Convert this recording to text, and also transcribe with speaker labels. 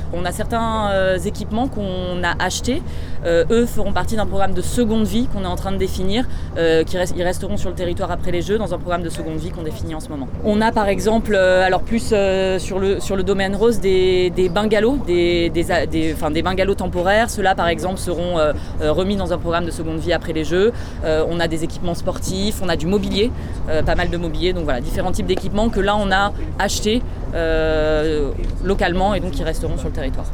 Speaker 1: On a certains équipements qu'on a achetés. Eux feront partie d'un programme de seconde vie qu'on est en train de définir. Ils resteront sur le territoire après les Jeux dans un programme de seconde vie qu'on définit en ce moment. On a par exemple, sur le domaine rose, des bungalows, des bungalows temporaires. Ceux-là par exemple seront remis dans un programme de seconde vie après les Jeux. On a des équipements sportifs, on a du mobilier, pas mal de mobilier. Donc voilà, différents types d'équipements que là on a achetés localement et donc qui resteront sur le territoire.